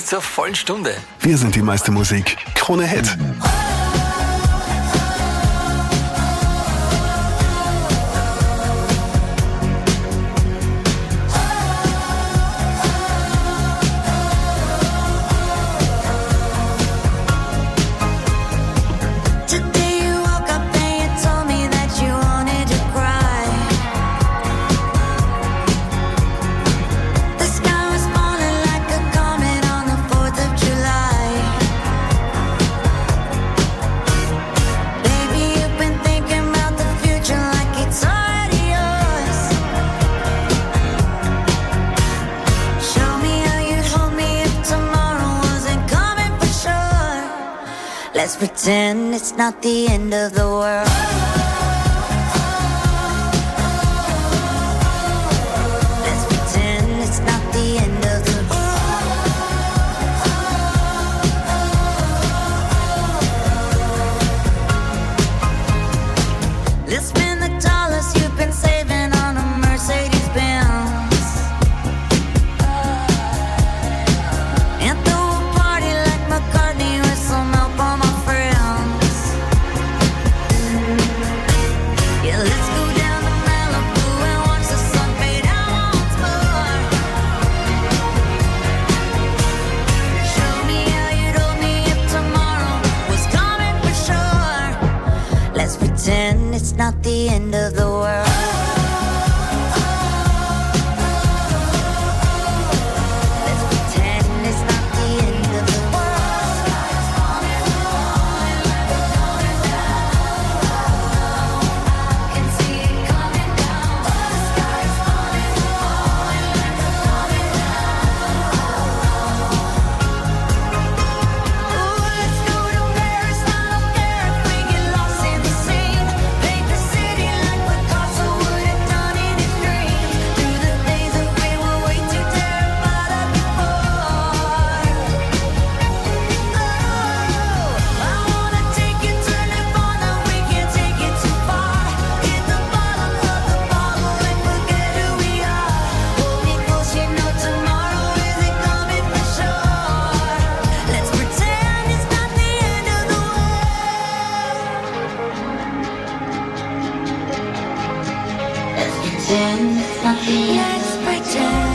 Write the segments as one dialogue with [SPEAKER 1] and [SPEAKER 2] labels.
[SPEAKER 1] zur vollen Stunde.
[SPEAKER 2] Wir sind die meiste Musik. Krone Hit.
[SPEAKER 3] Let's pretend it's not the end of the world. Let's pretend it's not the end of the world. Let's spend the dollars you've been saving on a Mercedes-Benz. Pretend it's not the end of the world. Let's pretend it's not the end of the world. I can see it coming down. The sky's falling, coming down. Ooh, let's go to Paris, I don't care if we get lost in the sea. Paint the city like Picasso would have done in his dreams. Through the days that we were way too terrified of before. Oh, I wanna take you to Nirvana, we can't take it too far. Hit the bottom of the bottle and forget who we are. Hold me close, you know tomorrow isn't coming for sure. Let's pretend it's not the end of the world. Let's pretend it's not the end. Let's pretend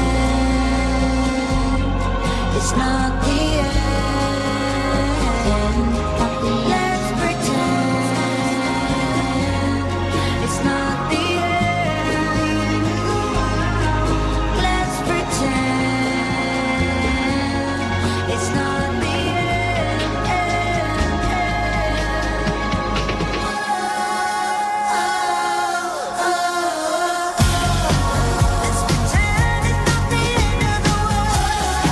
[SPEAKER 3] it's not the end. Let's pretend it's not the end. Let's pretend it's not the Let's pretend it's not the end of the world.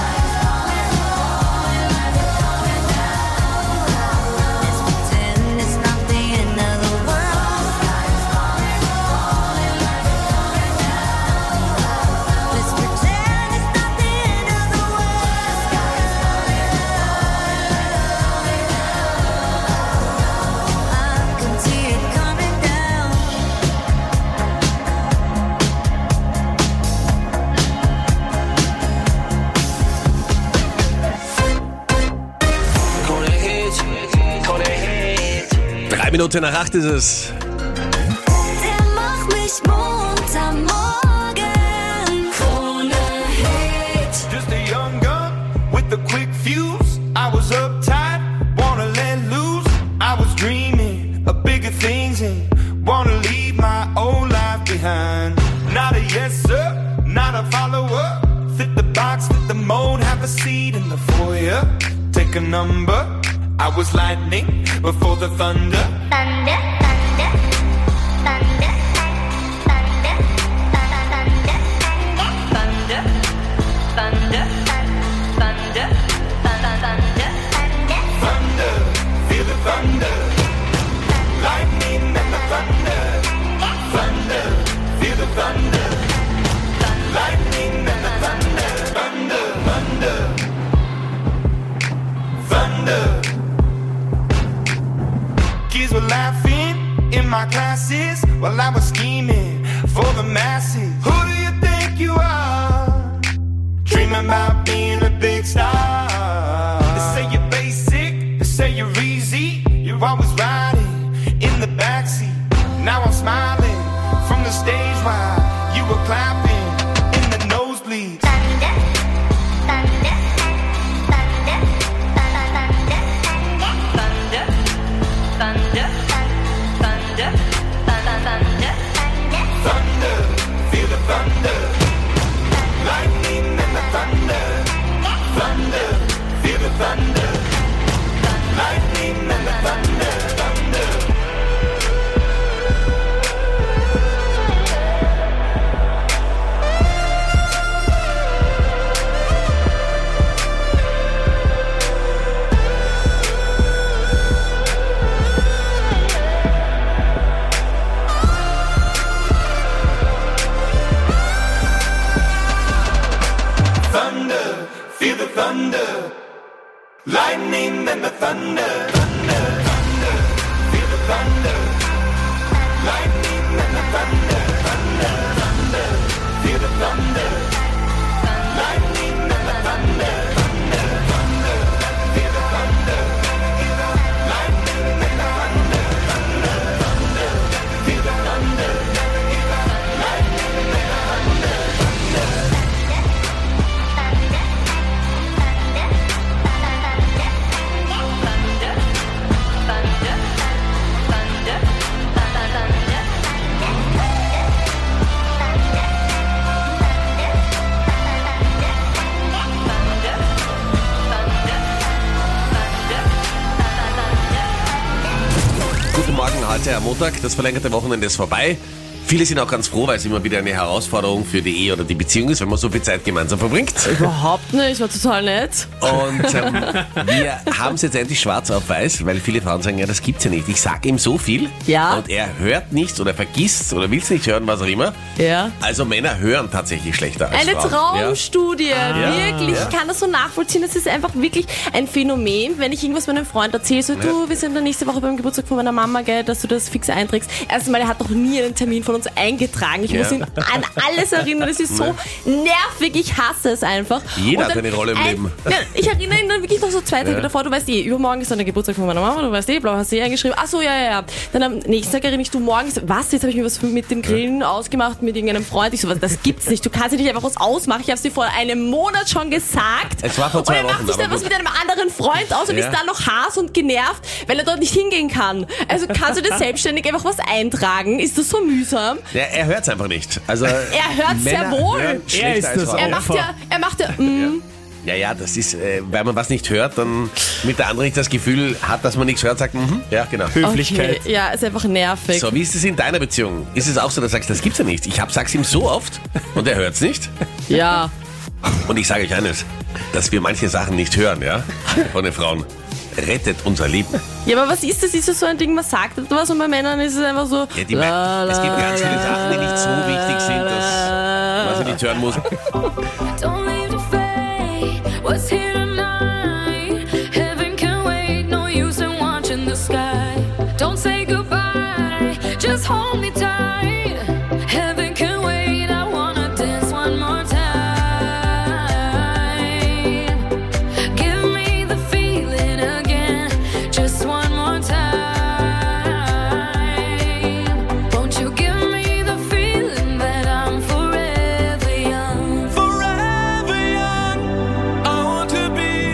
[SPEAKER 3] Let's pretend it's not the end of the world. Let's pretend it's not the end of the world. I can see it coming down.
[SPEAKER 1] Krone Hit, Krone Hit.
[SPEAKER 4] 7:03 ist es.
[SPEAKER 3] Der macht mich munter morgen. Krone Hit.
[SPEAKER 5] Just a young gun with a quick fuse. I was uptight, wanna let loose. I was dreaming of bigger things and wanna leave my old life behind. Not a yes sir, not a follower. Fit the box, fit the mold, have a seat in the foyer. Take a number. I was lightning before the thunder.
[SPEAKER 3] Thunder, thunder, thunder, thunder, thunder, thunder, thunder, thunder, thunder,
[SPEAKER 5] Thunder, feel the thunder. Lightning and the thunder. Thunder, feel the thunder. Lightning and the thunder. Thunder, thunder. Thunder. Kids were laughing in my classes while I was scheming for the masses. Who do you think you are? Dreaming about being a big star. thunder. Lightning and the thunder, thunder. Thunder, feel the thunder. Lightning and the thunder, thunder, thunder. Feel the thunder. Lightning and the thunder, thunder, thunder. Feel the thunder. Lightning and the thunder, thunder, thunder. Feel the thunder. Lightning and the thunder, thunder, thunder. Feel the thunder. Lightning and the thunder, thunder.
[SPEAKER 4] Guten Morgen, heute am Montag. Das verlängerte Wochenende ist vorbei. Viele sind auch ganz froh, weil es immer wieder eine Herausforderung für die Ehe oder die Beziehung ist, wenn man so viel Zeit gemeinsam verbringt.
[SPEAKER 6] Überhaupt nicht, war total nett.
[SPEAKER 4] Und wir haben es jetzt endlich schwarz auf weiß, weil viele Frauen sagen, ja, das gibt's ja nicht. Ich sag ihm so viel
[SPEAKER 6] Ja.
[SPEAKER 4] und er hört nichts oder vergisst oder will es nicht hören, was auch immer.
[SPEAKER 6] Ja.
[SPEAKER 4] Also Männer hören tatsächlich schlechter als
[SPEAKER 6] Eine
[SPEAKER 4] Frauen.
[SPEAKER 6] Traumstudie, wirklich.
[SPEAKER 4] Ja.
[SPEAKER 6] Ich kann das so nachvollziehen. Das ist einfach wirklich ein Phänomen, wenn ich irgendwas meinem Freund erzähle, so du, wir sind dann nächste Woche beim Geburtstag von meiner Mama, gell, dass du das fix einträgst. Erstmal, er hat noch nie einen Termin von uns eingetragen. Ich muss ihn an alles erinnern. Das ist so nervig. Ich hasse es einfach.
[SPEAKER 4] Jeder
[SPEAKER 6] Und
[SPEAKER 4] hat
[SPEAKER 6] dann
[SPEAKER 4] eine Rolle im Leben.
[SPEAKER 6] Ja, ich erinnere ihn dann wirklich noch so 2 Tage davor. Du weißt übermorgen ist dann der Geburtstag von meiner Mama. Du weißt blau, hast du eingeschrieben. Ach so, ja. Dann am nächsten Tag erinnere ich du morgen. Was? Jetzt habe ich mir was mit dem Grillen ausgemacht mit irgendeinem Freund. Ich so, das gibt's nicht. Du kannst dir nicht einfach was ausmachen. Ich habe es dir vor einem Monat schon gesagt.
[SPEAKER 4] Es war vor 2
[SPEAKER 6] Und er
[SPEAKER 4] Wochen.
[SPEAKER 6] macht sich dann
[SPEAKER 4] aber
[SPEAKER 6] was
[SPEAKER 4] gut.
[SPEAKER 6] mit einem anderen Freund aus und
[SPEAKER 4] Ja.
[SPEAKER 6] ist dann noch Hass und genervt, weil er dort nicht hingehen kann. Also kannst du dir selbstständig einfach was eintragen? Ist das so mühsam?
[SPEAKER 4] Ja, er hört's einfach nicht. Also,
[SPEAKER 6] Er hört sehr
[SPEAKER 4] Männer
[SPEAKER 6] wohl.
[SPEAKER 4] hören schlechter
[SPEAKER 7] ist
[SPEAKER 4] als
[SPEAKER 7] das
[SPEAKER 4] Frauen.
[SPEAKER 6] Er macht ja,
[SPEAKER 4] Ja, das ist, weil man was nicht hört, dann mit der andere nicht das Gefühl hat, dass man nichts hört, sagt, ja, genau.
[SPEAKER 7] Höflichkeit.
[SPEAKER 6] Okay, ja, ist einfach nervig.
[SPEAKER 4] So, wie ist es in deiner Beziehung? Ist es auch so, dass du sagst, das gibt's ja nicht? Ich sag's ihm so oft und er hört's nicht.
[SPEAKER 6] Ja.
[SPEAKER 4] Und ich sage euch eines, dass wir manche Sachen nicht hören, ja, von den Frauen, rettet unser Leben.
[SPEAKER 6] Ja, aber was ist das? Ist das so ein Ding, man sagt etwas und bei Männern ist es einfach so.
[SPEAKER 4] Ja, es gibt ganz viele Sachen, die nicht so wichtig sind, dass man sie nicht hören muss.
[SPEAKER 3] Don't leave the fade. What's here tonight? Heaven can wait. No use in watching the sky. Don't say goodbye. Just hold me tight. Heaven can wait. I wanna dance one more time. Give me the feeling again. Just one more time. Won't you give me the feeling that I'm forever young?
[SPEAKER 5] Forever young, I want to be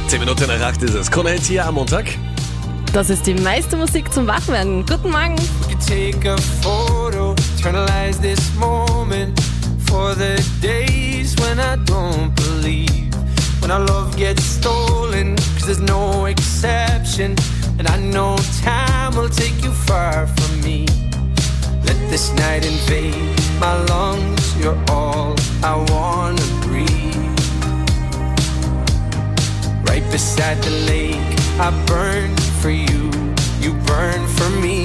[SPEAKER 4] 10 Minuten nach 8 ist es. Krone Hits hier am Montag.
[SPEAKER 6] Das ist die meiste Musik zum Wachwerden. Guten Morgen.
[SPEAKER 5] could take a photo, eternalize this moment for the days when I don't believe, when our love gets stolen, 'cause there's no exception, and I know time will take you far from me. Let this night invade my lungs, you're all I wanna breathe. Right beside the lake, I burn for you, you burn for me.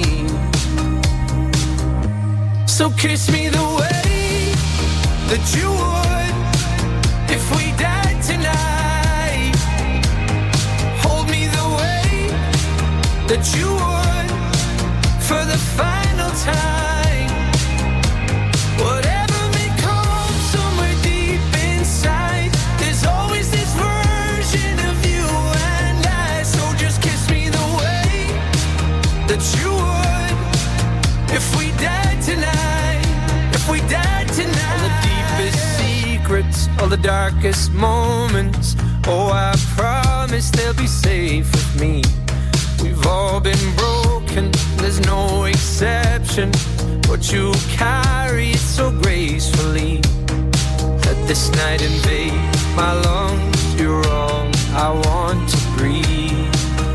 [SPEAKER 5] So kiss me the way that you would if we died tonight. Hold me the way that you would for the final time. Whatever may come somewhere deep inside, there's always this version of you and I. So just kiss me the way that you would if we died tonight, if we died tonight. All the deepest secrets, all the darkest moments, oh I promise they'll be safe with me. We've all been broken, there's no exception, but you carry it so gracefully. Let this night invade my lungs, you're all I want to breathe.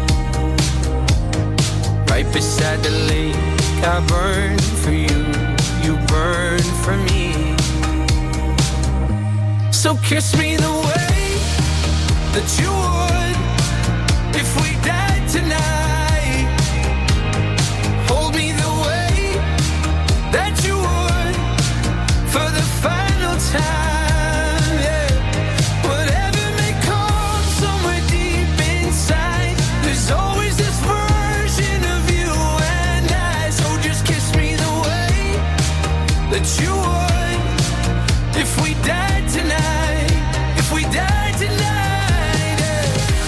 [SPEAKER 5] Right beside the lake, I burn for you, you burn for me. So kiss me the way that you would if we died tonight. Hold me the way that you would for the final time. Yeah. Whatever may come somewhere deep inside, there's always this version of you and I. So just kiss me the way that you would if we died tonight, if we died tonight. Yeah.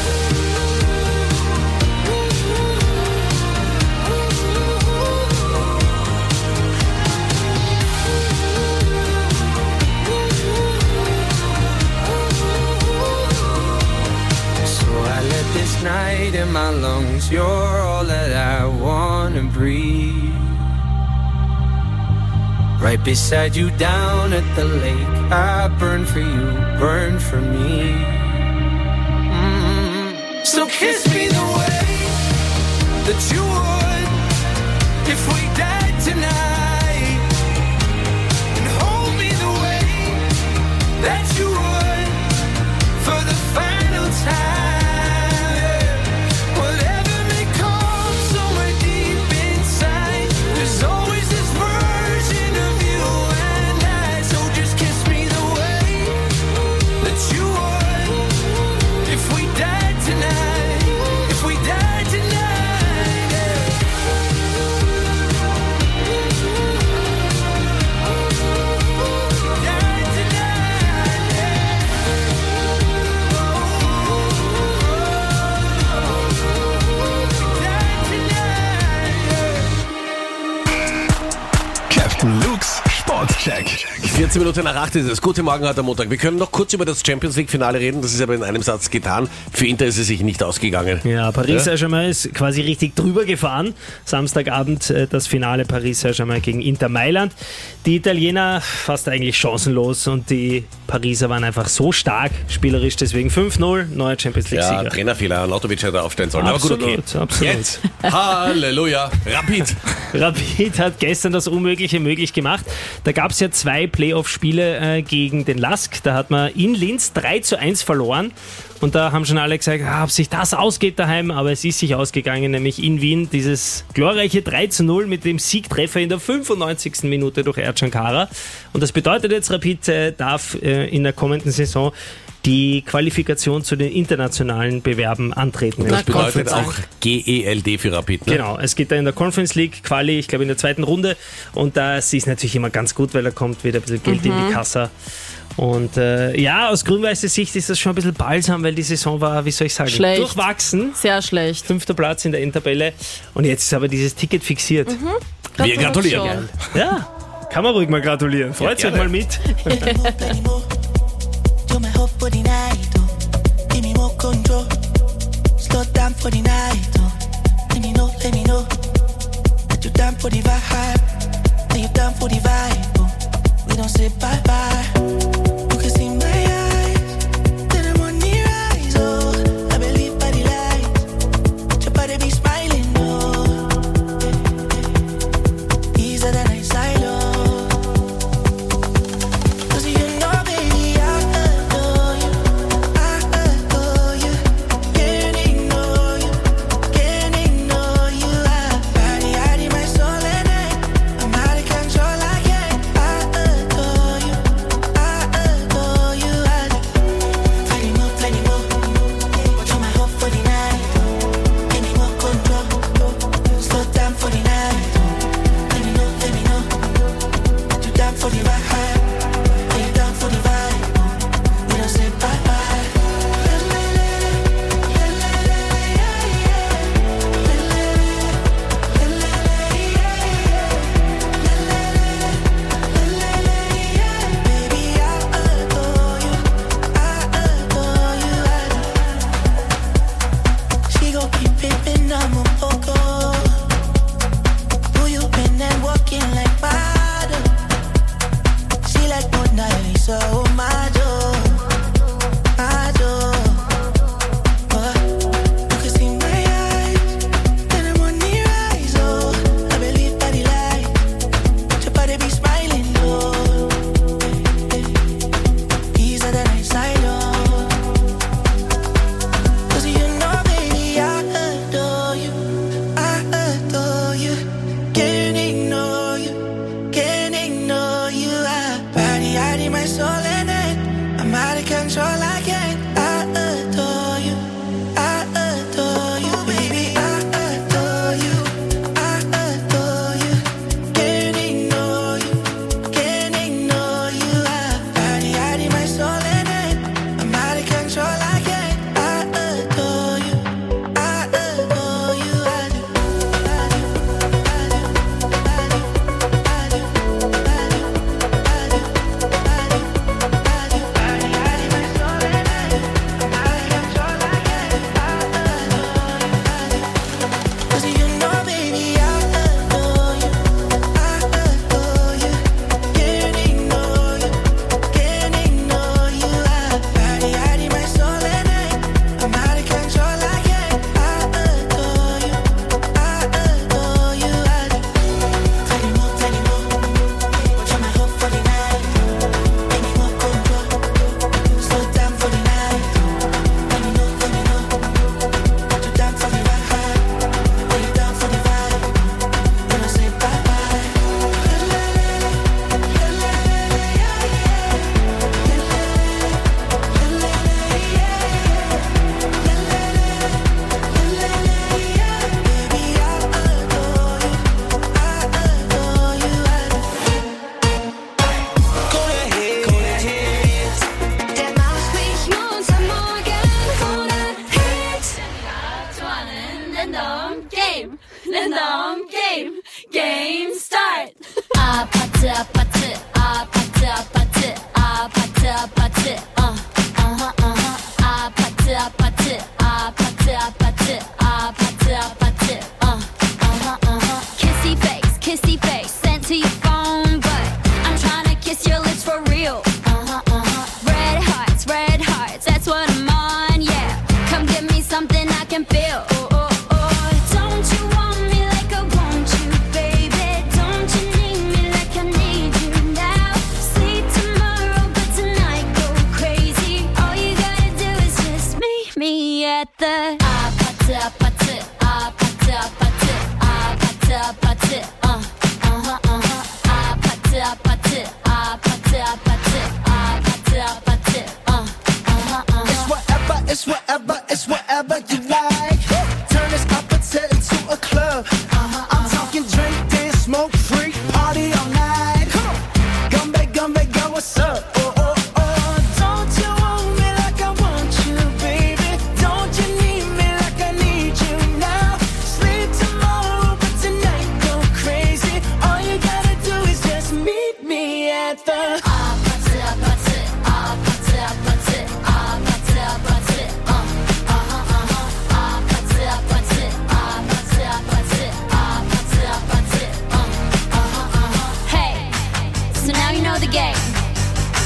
[SPEAKER 5] So I let this night in my lungs, you're all that I wanna breathe. Right beside you down at the lake, I burn for you, burn for me. So kiss me the way that you would if we died tonight, and hold me the way that you would for the final time. Yeah. Whatever may come somewhere deep inside, there's always this version of you and I. So just kiss me the way that you would if we died tonight, if we died tonight. Yeah. Died tonight, yeah. Died tonight, yeah.
[SPEAKER 2] Captain Luke's Sportcheck.
[SPEAKER 4] 14 Minuten nach 8 ist es. Guten Morgen heute am Montag. Wir können noch kurz über das Champions League Finale reden. Das ist aber in einem Satz getan. Für Inter ist es sich nicht ausgegangen.
[SPEAKER 7] Ja, Paris Saint-Germain ist quasi richtig drüber gefahren. Samstagabend das Finale Paris Saint-Germain gegen Inter Mailand. Die Italiener fast eigentlich chancenlos und die Pariser waren einfach so stark spielerisch. Deswegen 5-0, neuer Champions
[SPEAKER 4] Ja,
[SPEAKER 7] League-Sieger.
[SPEAKER 4] Trainerfehler. Lautovic hätte aufstellen sollen. Aber gut, okay.
[SPEAKER 7] Absolut.
[SPEAKER 4] Jetzt. Halleluja. Rapid.
[SPEAKER 7] Rapid hat gestern das Unmögliche möglich gemacht. Da gab es ja 2 Playoff-Spiele gegen den LASK. Da hat man in Linz 3-1 verloren. Und da haben schon alle gesagt, ob sich das ausgeht daheim. Aber es ist sich ausgegangen, nämlich in Wien. Dieses glorreiche 3-0 mit dem Siegtreffer in der 95. Minute durch Ercan Kara. Und das bedeutet jetzt, Rapid darf in der kommenden Saison die Qualifikation zu den internationalen Bewerben antreten.
[SPEAKER 4] Das bedeutet
[SPEAKER 6] Conference
[SPEAKER 4] auch GELD für Rapid. Ne?
[SPEAKER 7] Genau, es geht da in der Conference League Quali, ich glaube in der 2. Runde, und das ist natürlich immer ganz gut, weil da kommt wieder ein bisschen Geld in die Kasse. Und ja, aus grün-weißer Sicht ist das schon ein bisschen balsam, weil die Saison war, wie soll ich sagen,
[SPEAKER 6] Schlecht.
[SPEAKER 7] durchwachsen.
[SPEAKER 6] Sehr schlecht.
[SPEAKER 7] 5. Platz in der Endtabelle und jetzt ist aber dieses Ticket fixiert.
[SPEAKER 4] Wir gratulieren.
[SPEAKER 6] Gratulation.
[SPEAKER 7] Ja, kann man ruhig mal gratulieren. Freut euch
[SPEAKER 4] gerne.
[SPEAKER 7] mal mit.
[SPEAKER 8] You're my hope for the night, oh. Give me more control. for the night, oh. Let me know that you're down for the vibe. That you're down for the vibe, oh. We don't say bye-bye. You can see my eyes, that I'm on the rise, oh. I believe by the light, your body be smiling, oh. Easier than I silo.
[SPEAKER 3] Something I can feel. Don't you want me like I want you, baby? Don't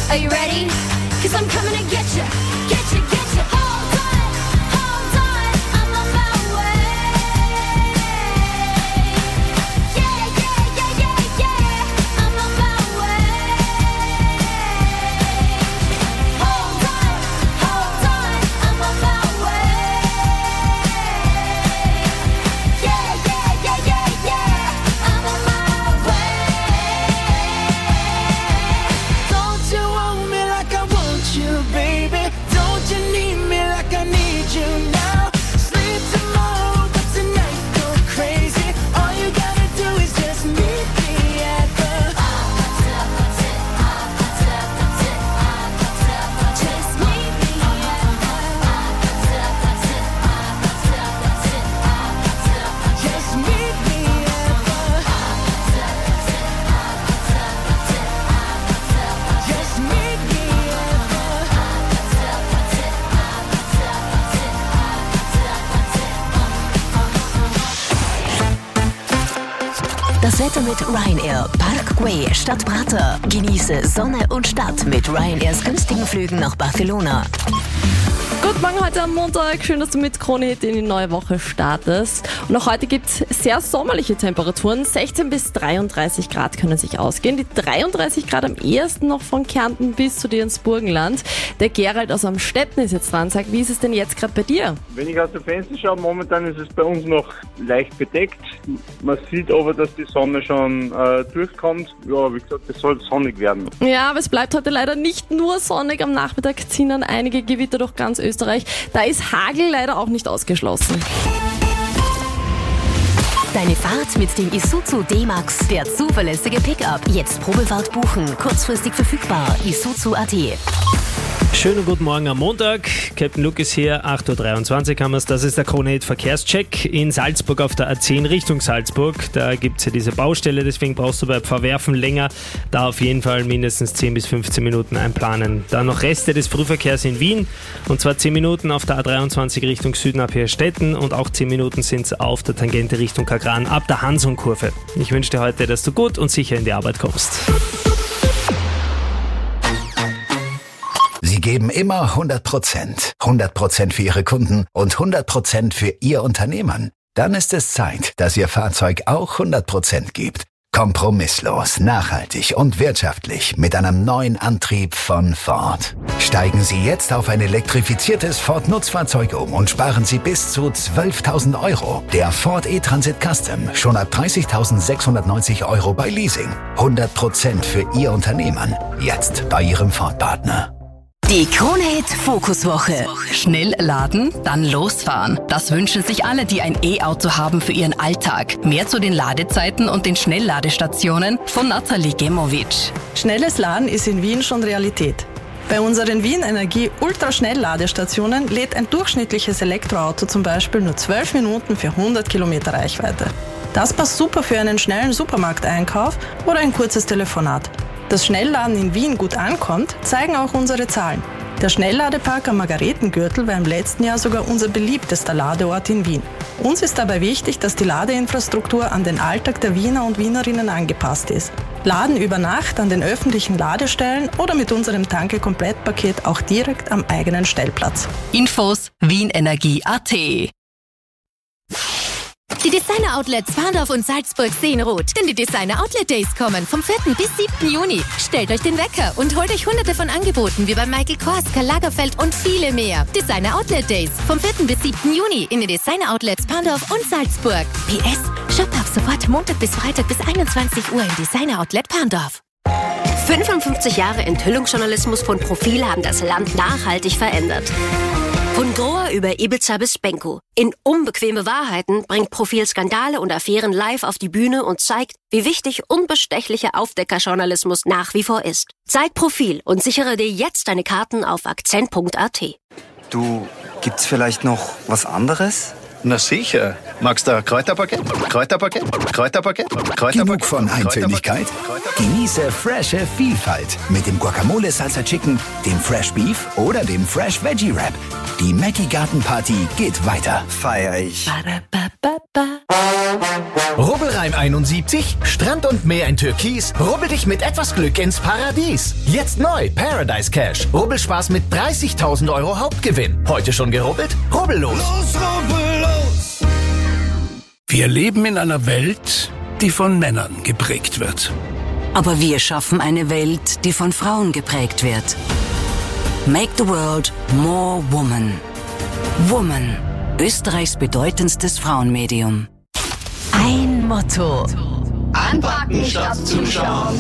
[SPEAKER 3] Are you ready? 'Cause I'm coming to get you, get you, get you. Hold on, I'm on my way. Yeah, yeah, yeah, yeah, yeah, I'm on my way. Hold on, I'm on my way. Yeah, yeah, yeah, yeah, yeah, I'm on my way.
[SPEAKER 8] Don't you want me like I want you, baby? Don't you need me like I need you now? Sleep tomorrow, but tonight go crazy. All you gotta do is just meet me at the
[SPEAKER 3] Just meet me
[SPEAKER 8] just meet me at the just meet me
[SPEAKER 9] Das Wetter mit Ryanair. Parkway Stadt Prater. Genieße Sonne und Stadt mit Ryanairs günstigen Flügen nach Barcelona.
[SPEAKER 6] Guten Morgen heute am Montag. Schön, dass du mit Krone Hit in die neue Woche startest. Und auch heute gibt es sehr sommerliche Temperaturen. 16 bis 33 Grad können sich ausgehen. Die 33 Grad am ehesten noch von Kärnten bis zu dir ins Burgenland. Der Gerald aus Amstetten ist jetzt dran. Sag, wie ist es denn jetzt gerade bei dir?
[SPEAKER 10] Wenn ich aus dem Fenster schaue, momentan ist es bei uns noch leicht bedeckt. Man sieht aber, dass die Sonne schon durchkommt. Ja, wie gesagt, es soll sonnig werden.
[SPEAKER 6] Ja, aber es bleibt heute leider nicht nur sonnig. Am Nachmittag ziehen dann einige Gewitter durch ganz Österreich. Da ist Hagel leider auch nicht ausgeschlossen.
[SPEAKER 9] Deine Fahrt mit dem Isuzu D-Max, der zuverlässige Pickup. Jetzt Probefahrt buchen, kurzfristig verfügbar. Isuzu.at.
[SPEAKER 7] Schönen guten Morgen am Montag. Captain Luke ist hier, 8.23 Uhr haben wir es. Das ist der Krone Hit Verkehrscheck in Salzburg auf der A10 Richtung Salzburg. Da gibt es ja diese Baustelle, deswegen brauchst du bei Verwerfen länger. Da auf jeden Fall mindestens 10 bis 15 Minuten einplanen. Dann noch Reste des Frühverkehrs in Wien. Und zwar 10 Minuten auf der A23 Richtung Süden ab Herstetten und auch 10 Minuten sind es auf der Tangente Richtung Kagran ab der Hansung-Kurve. Ich wünsche dir heute, dass du gut und sicher in die Arbeit kommst.
[SPEAKER 2] Sie geben immer 100%. 100% für Ihre Kunden und 100% für Ihr Unternehmen. Dann ist es Zeit, dass Ihr Fahrzeug auch 100% gibt. Kompromisslos, nachhaltig und wirtschaftlich mit einem neuen Antrieb von Ford. Steigen Sie jetzt auf ein elektrifiziertes Ford-Nutzfahrzeug um und sparen Sie bis zu 12.000 €. Der Ford E-Transit Custom schon ab 30.690 € bei Leasing. 100% für Ihr Unternehmen. Jetzt bei Ihrem Ford-Partner.
[SPEAKER 9] Die Krone Hit Fokuswoche.
[SPEAKER 11] Schnell laden, dann losfahren. Das wünschen sich alle, die ein E-Auto haben für ihren Alltag. Mehr zu den Ladezeiten und den Schnellladestationen von Nathalie Gemovic.
[SPEAKER 12] Schnelles Laden ist in Wien schon Realität. Bei unseren Wien Energie Ultraschnellladestationen lädt ein durchschnittliches Elektroauto zum Beispiel nur 12 Minuten für 100 Kilometer Reichweite. Das passt super für einen schnellen Supermarkteinkauf oder ein kurzes Telefonat. Dass Schnellladen in Wien gut ankommt, zeigen auch unsere Zahlen. Der Schnellladepark am Margaretengürtel war im letzten Jahr sogar unser beliebtester Ladeort in Wien. Uns ist dabei wichtig, dass die Ladeinfrastruktur an den Alltag der Wiener und Wienerinnen angepasst ist. Laden über Nacht an den öffentlichen Ladestellen oder mit unserem Tanke-Komplettpaket auch direkt am eigenen Stellplatz.
[SPEAKER 11] Infos wienenergie.at.
[SPEAKER 13] Die Designer-Outlets Parndorf und Salzburg sehen rot, denn die Designer-Outlet-Days kommen vom 4. bis 7. Juni. Stellt euch den Wecker und holt euch hunderte von Angeboten wie bei Michael Kors, Karl Lagerfeld und viele mehr. Designer-Outlet-Days vom 4. bis 7. Juni in den Designer-Outlets Parndorf und Salzburg. PS, shoppt ab sofort Montag bis Freitag bis 21 Uhr im Designer-Outlet Parndorf.
[SPEAKER 14] 55 Jahre Enthüllungsjournalismus von Profil haben das Land nachhaltig verändert. Von Grohr über Ibiza bis Benko. In Unbequeme Wahrheiten bringt Profil Skandale und Affären live auf die Bühne und zeigt, wie wichtig unbestechlicher Aufdeckerjournalismus nach wie vor ist. Zeig Profil und sichere dir jetzt deine Karten auf akzent.at.
[SPEAKER 15] Du, gibt's vielleicht noch was anderes?
[SPEAKER 16] Na sicher. Magst du Kräuterpaket? Kräuterpaket? Kräuterpaket? Kräuterpaket?
[SPEAKER 2] Genug von Eintönnigkeit? Genieße frische Vielfalt mit dem Guacamole Salsa Chicken, dem Fresh Beef oder dem Fresh Veggie Wrap. Die Mackie Garten Party geht weiter.
[SPEAKER 15] Feier ich.
[SPEAKER 2] Rubbelreich
[SPEAKER 17] Mannheim 71, Strand und Meer in Türkis, rubbel dich mit etwas Glück ins Paradies. Jetzt neu Paradise Cash. Rubbelspaß mit 30.000 Euro Hauptgewinn. Heute schon gerubbelt? Rubbellos.
[SPEAKER 18] Los, rubbel los! Wir leben in einer Welt, die von Männern geprägt wird.
[SPEAKER 19] Aber wir schaffen eine Welt, die von Frauen geprägt wird. Make the world more woman. Woman. Österreichs bedeutendstes Frauenmedium.
[SPEAKER 9] Ein Motto.
[SPEAKER 3] Anpacken statt zuschauen.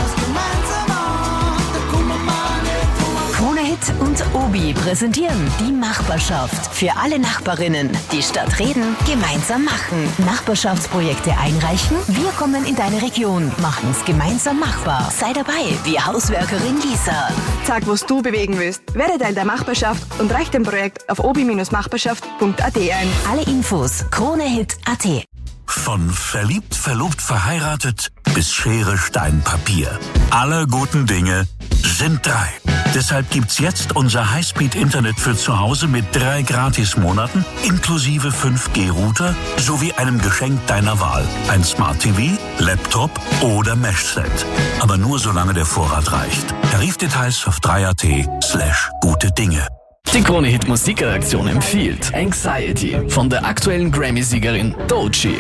[SPEAKER 9] Krone Hit und Obi präsentieren die Nachbarschaft. Für alle Nachbarinnen, die statt reden, gemeinsam machen. Nachbarschaftsprojekte einreichen? Wir kommen in deine Region, machen's gemeinsam machbar. Sei dabei, wie Hauswerkerin Lisa.
[SPEAKER 20] Sag, was du bewegen willst. Werde Teil der Nachbarschaft und reich dem Projekt auf obi-nachbarschaft.at ein.
[SPEAKER 9] Alle Infos kronehit.at.
[SPEAKER 18] Von verliebt, verlobt, verheiratet bis Schere, Stein, Papier. Alle guten Dinge sind 3. Deshalb gibt's jetzt unser Highspeed-Internet für zu Hause mit 3 Gratis-Monaten inklusive 5G-Router sowie einem Geschenk deiner Wahl. Ein Smart TV, Laptop oder Mesh-Set. Aber nur solange der Vorrat reicht. Tarifdetails auf 3.at/gute Dinge.
[SPEAKER 21] Die Krone Hit Musikredaktion empfiehlt Anxiety von der aktuellen Grammy-Siegerin Doechii.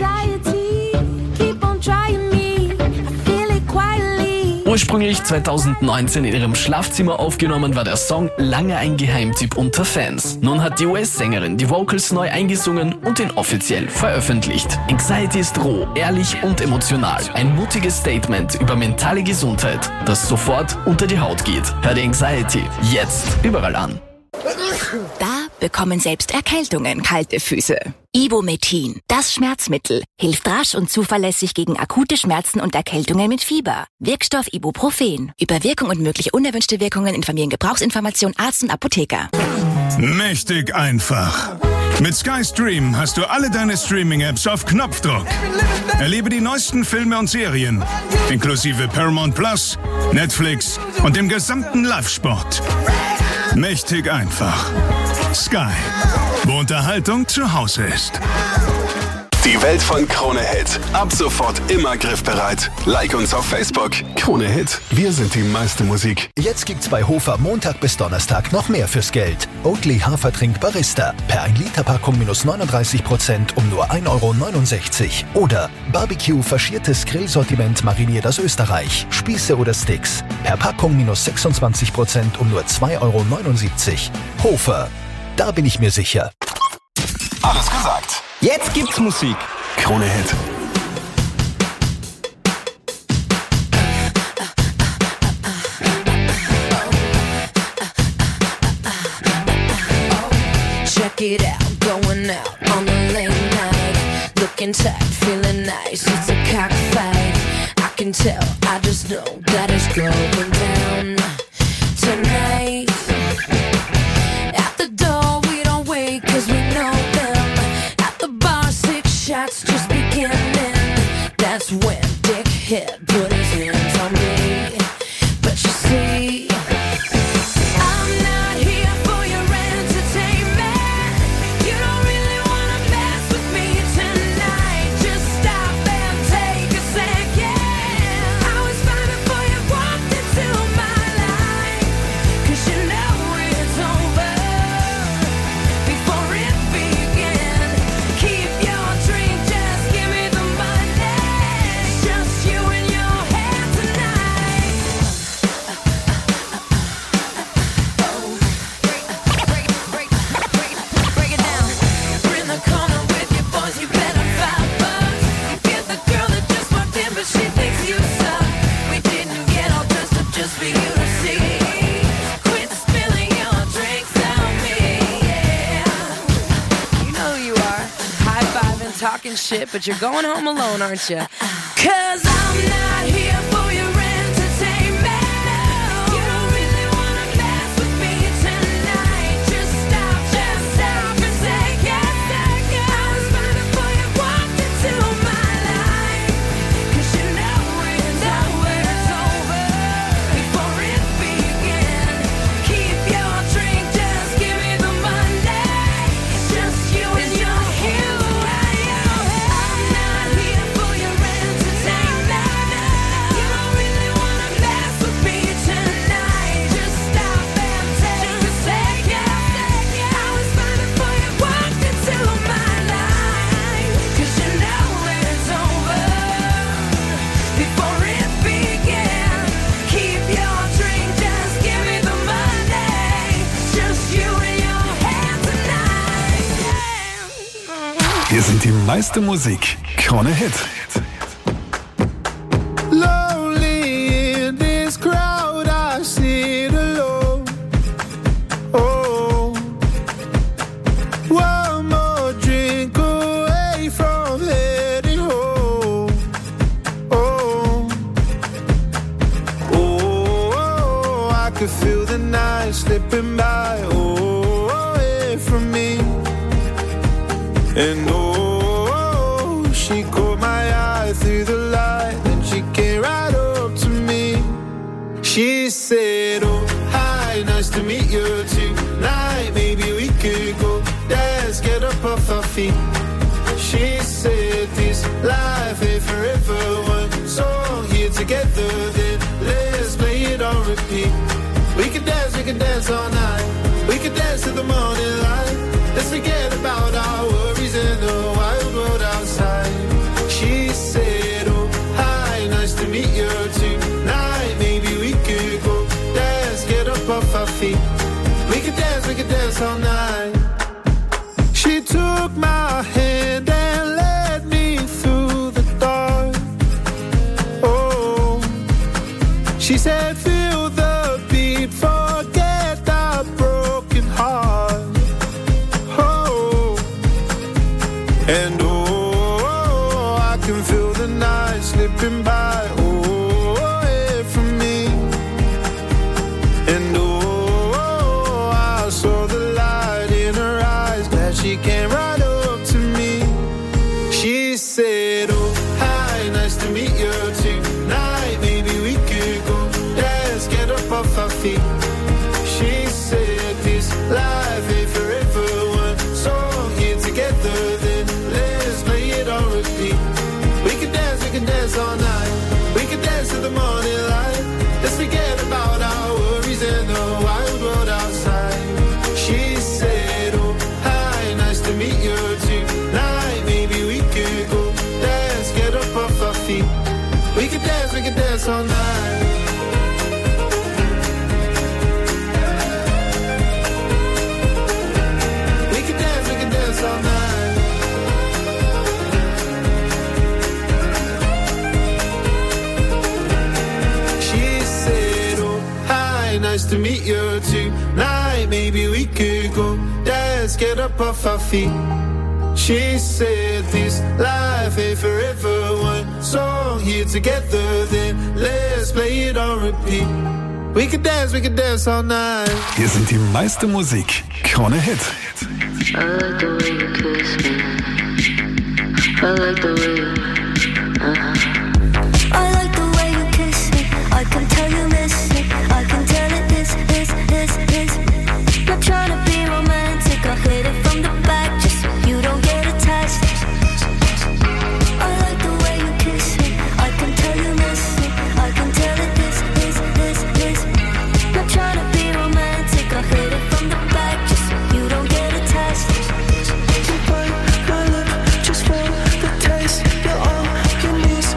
[SPEAKER 21] Ursprünglich 2019 in ihrem Schlafzimmer aufgenommen, war der Song lange ein Geheimtipp unter Fans. Nun hat die US-Sängerin die Vocals neu eingesungen und ihn offiziell veröffentlicht. Anxiety ist roh, ehrlich und emotional. Ein mutiges Statement über mentale Gesundheit, das sofort unter die Haut geht. Hör die Anxiety jetzt überall an.
[SPEAKER 22] Da bekommen selbst Erkältungen kalte Füße. Ibumetin, das Schmerzmittel, hilft rasch und zuverlässig gegen akute Schmerzen und Erkältungen mit Fieber. Wirkstoff Ibuprofen. Über Wirkung und mögliche unerwünschte Wirkungen informieren Gebrauchsinformation Arzt und Apotheker.
[SPEAKER 23] Mächtig einfach. Mit Sky Stream hast du alle deine Streaming-Apps auf Knopfdruck. Erlebe die neuesten Filme und Serien, inklusive Paramount Plus, Netflix und dem gesamten Live-Sport. Mächtig einfach. Sky, wo Unterhaltung zu Hause ist.
[SPEAKER 24] Die Welt von Krone Hit. Ab sofort immer griffbereit. Like uns auf Facebook. Krone Hit. Wir sind die meiste Musik.
[SPEAKER 2] Jetzt gibt's bei Hofer Montag bis Donnerstag noch mehr fürs Geld. Oatly Hafertrink Barista. Per 1 Liter Packung minus 39% um nur 1,69 €. Oder Barbecue faschiertes Grillsortiment mariniert aus Österreich. Spieße oder Sticks. Per Packung minus 26% um nur 2,79 €. Hofer. Da bin ich mir sicher.
[SPEAKER 24] Alles gesagt.
[SPEAKER 16] Jetzt gibt's Musik.
[SPEAKER 24] Krone Hit.
[SPEAKER 3] Check it out, going out on the late night. Looking tight, feeling nice, it's a cockfight. I can tell, I just know that it's going down tonight. At the door, we don't wait, cause we know them. At the bar, 6 shots just beginning. That's when Dick hit, put his hands on me. But you see, I'm not here for your entertainment. You don't really wanna mess with me tonight. Just stop and take a second. I was fine before you walked into my life. 'Cause you know it's over before it began. Keep your drink, just give me the money. It's just you and your head tonight. Break it down. We're in the corner with your boys, you better fight bucks. You get the girl that just walked in, but she thinks you suck. We didn't get all dressed up just for you to see. Quit spilling your drinks on me, yeah. You know who you are, high-fiving, talking shit, but you're going home alone, aren't you? 'Cause I'm not here for your entertainment. You don't really wanna mess with me tonight. Just stop and say yes. I was fine before you walked into my life. 'Cause you know it's over before it began. Keep your drink, just give me the money. It's just you and your hero. I'm not here for your
[SPEAKER 24] meiste Musik. Krone Hit.
[SPEAKER 1] Lonely in this crowd, I sit alone. Oh, one more drink away from heading home. Oh, oh, I could feel the night slipping by. Oh, away from me. And oh, she caught my eye through the light, and she came right up to me. She said, oh, hi, nice to meet you tonight. Maybe we could go dance, get up off our feet. She said, this life ain't forever. One song here together, then let's play it on repeat. We could dance all night. We could dance till the morning light. Let's forget about our worries in the wild world outside. She said, oh, hi, nice to meet you tonight. Maybe we could go dance, get up off our feet. We could dance all night. She took my hand and led me through the dark. Oh, she said, feel the beat, forget the broken heart. And oh, I can feel the night slipping by, oh, away from me. And oh, I saw the light in her eyes, glad she came right up to me. She said, oh, hi, nice to meet you tonight. Maybe we could go dance, get up off our feet. She said, this life ain't forever. One song here together, then let's play it on repeat. We can dance all night. We can dance till the morning light. Let's forget about our worries in the wild world outside. She said, oh, hi, nice to meet you tonight. Maybe we could go dance, get up off our feet. We can dance all night. We can dance all night. She said, oh, hi, nice to meet you tonight. Maybe we could go dance, get up off our feet. She said, this life ain't forever. One song here together, then let's play it on repeat. We can dance all night.
[SPEAKER 24] Hier sind die meiste Musik. Krone Hit.
[SPEAKER 3] I like the way you kiss me. I like the way you, I like the way you kiss me. I can tell you miss it. I can tell it is. Not trying to be romantic. I'll hit it from the back just so you don't get attached. I like the way you kiss me. I can tell you miss it. I can tell it is. Not trying to be romantic. I'll hit it from the back just so you don't get attached.
[SPEAKER 1] You bite my lip just for the taste. You're all you need.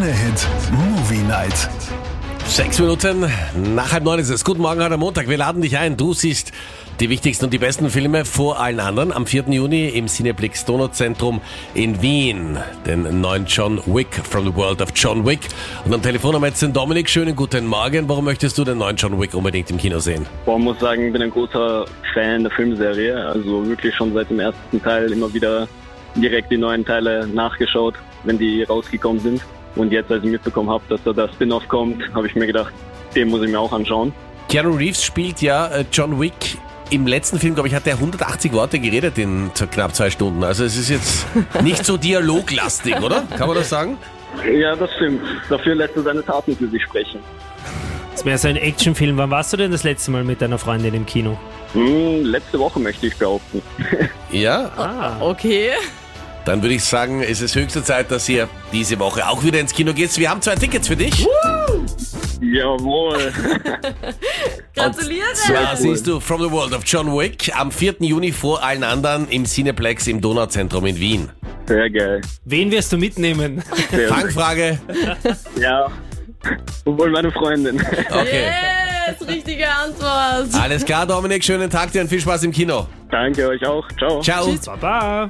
[SPEAKER 24] Krone-Hit Movie Night.
[SPEAKER 4] 6 Minuten nach 8:30 ist es. Guten Morgen heute Montag. Wir laden dich ein. Du siehst die wichtigsten und die besten Filme vor allen anderen am 4. Juni im Cineplex Donauzentrum in Wien. Den neuen John Wick, From the World of John Wick. Und am Telefon haben wir jetzt den Dominik. Schönen guten Morgen. Warum möchtest du den neuen John Wick unbedingt im Kino sehen?
[SPEAKER 5] Ich muss sagen, ich bin ein großer Fan der Filmserie. Also wirklich schon seit dem ersten Teil immer wieder direkt die neuen Teile nachgeschaut, wenn die rausgekommen sind. Und jetzt, als ich mitbekommen habe, dass da der Spin-Off kommt, habe ich mir gedacht, den muss ich mir auch anschauen.
[SPEAKER 4] Keanu Reeves spielt ja John Wick. Im letzten Film, glaube ich, hat er 180 Worte geredet in knapp 2 Stunden. Also es ist jetzt nicht so dialoglastig, oder? Kann man das sagen?
[SPEAKER 5] Ja, das stimmt. Dafür lässt er seine Taten für sich sprechen.
[SPEAKER 7] Das wäre so ein Actionfilm. Wann warst du denn das letzte Mal mit deiner Freundin im Kino?
[SPEAKER 5] Letzte Woche möchte ich behaupten.
[SPEAKER 4] Ja?
[SPEAKER 6] Okay.
[SPEAKER 4] Dann würde ich sagen, es ist höchste Zeit, dass ihr diese Woche auch wieder ins Kino geht. Wir haben 2 Tickets für dich.
[SPEAKER 5] Jawohl.
[SPEAKER 6] Gratuliere.
[SPEAKER 4] Zwar siehst du From the World of John Wick am 4. Juni vor allen anderen im Cineplex im Donauzentrum in Wien.
[SPEAKER 5] Sehr geil.
[SPEAKER 7] Wen wirst du mitnehmen?
[SPEAKER 4] Fangfrage.
[SPEAKER 5] Ja, wohl meine Freundin.
[SPEAKER 4] Okay.
[SPEAKER 6] Yes, richtige Antwort.
[SPEAKER 4] Alles klar, Dominik. Schönen Tag dir und viel Spaß im Kino.
[SPEAKER 5] Danke euch auch. Ciao.
[SPEAKER 4] Ciao.
[SPEAKER 7] Tschüss. Baba.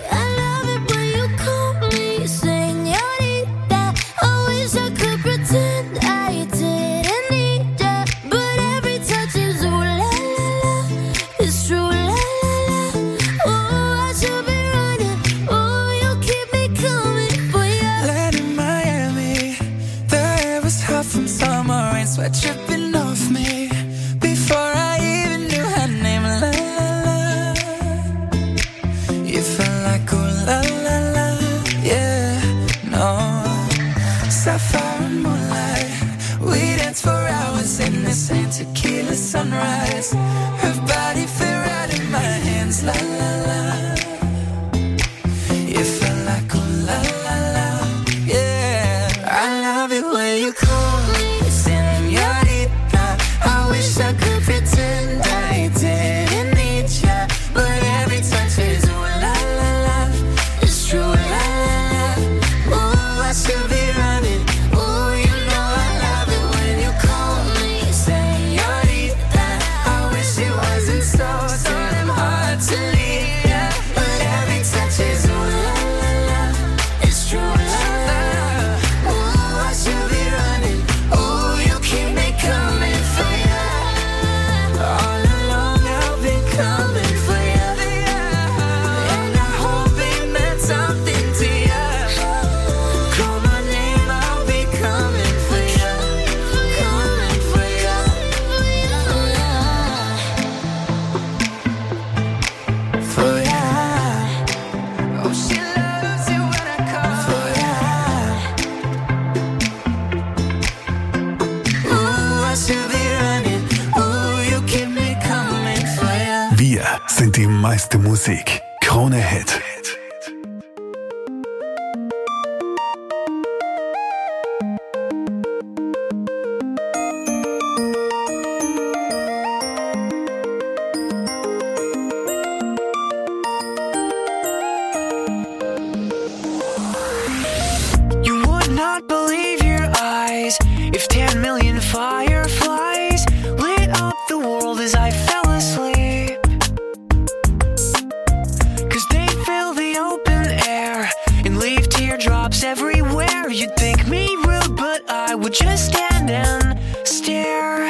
[SPEAKER 3] Sweat dripping off me before I even knew her name. La la la, you felt like oh la la la, yeah, no. Sapphire and moonlight, we danced for hours in the same tequila sunrise. Her body fit right in my hands, la la la. You felt like oh la la la, yeah. I love it when you call me. I could pretend I didn't need ya, but every touch is ooh la la la, it's true la la la. Ooh, I should be running. Ooh, you know I love it when you call me señorita. I wish it wasn't so damn hard to leave ya, but every touch is ooh la la la, it's true la la la. Ooh, I should be running. Ooh, you keep me coming for ya. All along I've been coming for you, and I hope it meant something to you. Call my name, I'll be coming for you, coming for you, for you. Oh, she loves it when I call for you. Ooh, I should be running. Ooh, you keep me coming for you.
[SPEAKER 24] Wir sind die meiste Musik. Krone-Hit.
[SPEAKER 3] You would not believe your eyes if 10 million fireflies lit up the world as I fell asleep. 'Cause they fill the open air and leave teardrops everywhere. You'd think me rude, but I would just stand and stare.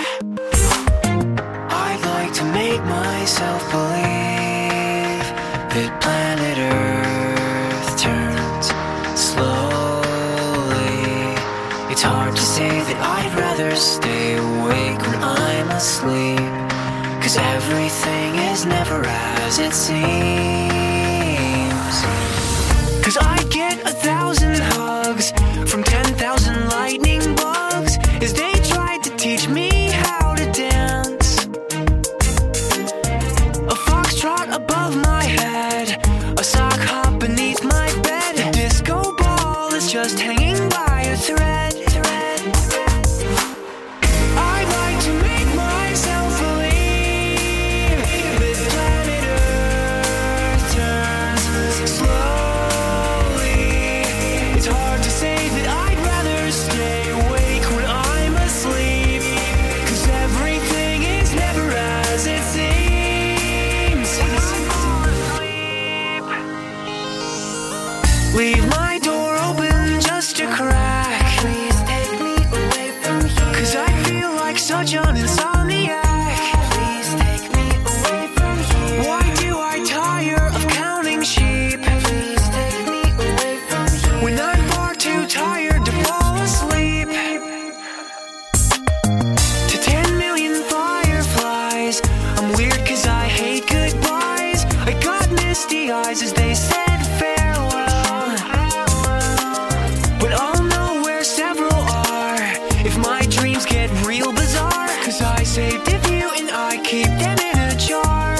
[SPEAKER 3] I'd like to make myself believe that planet Earth turns slowly. It's hard to say that I'd rather stay awake when I'm asleep, 'cause everything is never as it seems. 'Cause I get 1,000 hugs from 10,000 lightning bugs as they tried to teach me how to dance. A foxtrot above my head, a sock hop beneath my bed. A disco ball is just hanging by a thread. I'd like to make myself believe that planet Earth turns slowly. It's hard to say that I'd rather
[SPEAKER 8] goodbyes as they said farewell. But I'll know where several are if my dreams get real bizarre. 'Cause I saved a few and I keep them in a jar.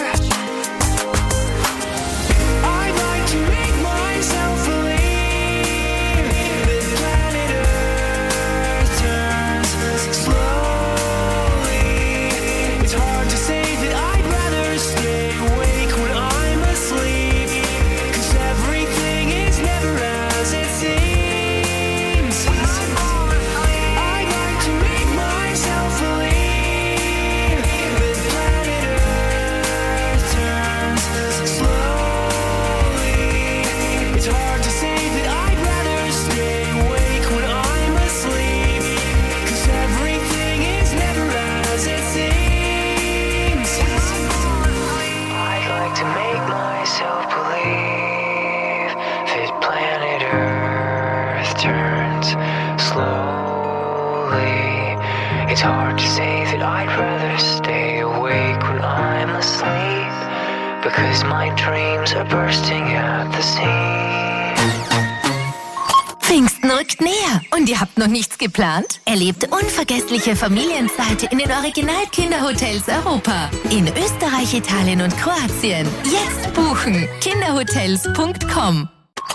[SPEAKER 8] I'd like to make myself believe that planet Earth turns slowly. It's hard to say that I'd rather stay awake when I'm asleep. 'Cause everything is never as it seems. I'd like to make myself believe that planet Earth turns slowly. It's hard to say that I'd rather stay awake when I'm asleep. 'Cause everything is never as it seems. I'd like to make myself believe that planet Earth turns slowly. It's hard to say that I'd rather stay awake when I'm asleep. Because my dreams are bursting at the seams.
[SPEAKER 13] Pfingsten rückt näher und ihr habt noch nichts geplant? Erlebt unvergessliche Familienzeit in den Original-Kinderhotels Europa. In Österreich, Italien und Kroatien. Jetzt buchen. Kinderhotels.com.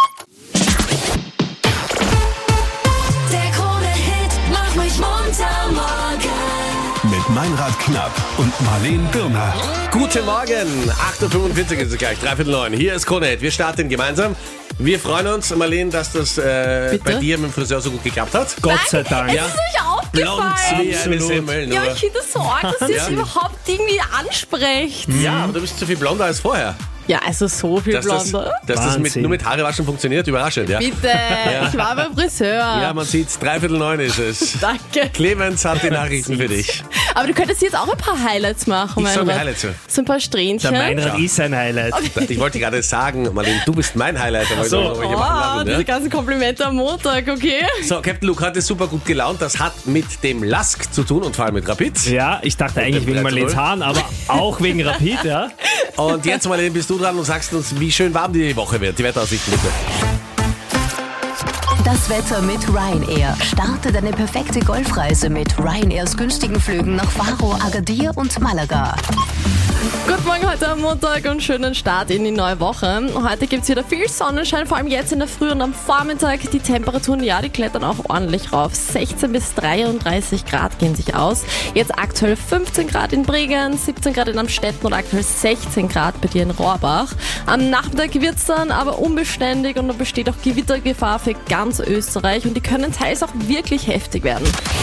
[SPEAKER 3] Der Krone-Hit macht mich munter morgen.
[SPEAKER 24] Mit Meinrad Knapp und Marleen Birner.
[SPEAKER 4] Guten Morgen, 8.45 Uhr ist es gleich, 8:45. Hier ist Krone. Wir starten gemeinsam. Wir freuen uns, Marleen, dass das bei dir mit dem Friseur so gut geklappt hat.
[SPEAKER 7] Gott sei Dank.
[SPEAKER 6] Es ist euch
[SPEAKER 4] Blond wie
[SPEAKER 6] aufgefallen.
[SPEAKER 4] eine Semmel.
[SPEAKER 6] Ja,
[SPEAKER 4] nur.
[SPEAKER 6] ich finde das so arg, dass ihr es
[SPEAKER 4] Ja.
[SPEAKER 6] überhaupt irgendwie ansprecht.
[SPEAKER 4] Ja, aber du bist zu viel blonder als vorher.
[SPEAKER 6] Ja, also so viel
[SPEAKER 4] Dass das,
[SPEAKER 6] blonder.
[SPEAKER 4] dass das nur mit Haarewaschen funktioniert, überraschend, ja.
[SPEAKER 6] Bitte, ich war beim Friseur.
[SPEAKER 4] Ja, man sieht's, 8:45 ist es.
[SPEAKER 6] Danke.
[SPEAKER 4] Clemens hat die Nachrichten für dich.
[SPEAKER 6] Aber du könntest jetzt auch ein paar Highlights machen.
[SPEAKER 4] Ich soll mir
[SPEAKER 6] Meinrad.
[SPEAKER 4] Highlights machen.
[SPEAKER 6] So ein paar Strähnchen.
[SPEAKER 7] Der Meinrad ist ein Highlight.
[SPEAKER 4] Ich wollte gerade sagen, Marleen, du bist mein Highlight. Aber
[SPEAKER 7] so.
[SPEAKER 4] ich machen lassen,
[SPEAKER 6] Diese ganzen Komplimente am Montag, okay?
[SPEAKER 4] So, Captain Luke hatte super gut gelaunt. Das hat mit dem Lask zu tun und vor allem mit Rapid.
[SPEAKER 7] Ja, ich dachte eigentlich wegen Marleens Haaren, aber auch wegen Rapid, ja.
[SPEAKER 4] Und jetzt, Marleen, bist du dran und sagst uns, wie schön warm die Woche wird. Die Wetteraussichten bitte.
[SPEAKER 9] Das Wetter mit Ryanair. Starte deine perfekte Golfreise mit Ryanairs günstigen Flügen nach Faro, Agadir und Malaga.
[SPEAKER 6] Guten Morgen heute am Montag und schönen Start in die neue Woche. Heute gibt es wieder viel Sonnenschein, vor allem jetzt in der Früh und am Vormittag. Die Temperaturen, ja, die klettern auch ordentlich rauf. 16 bis 33 Grad gehen sich aus. Jetzt aktuell 15 Grad in Bregenz, 17 Grad in Amstetten und aktuell 16 Grad bei dir in Rohrbach. Am Nachmittag wird es dann aber unbeständig und da besteht auch Gewittergefahr für ganz Österreich und die können teils auch wirklich heftig werden.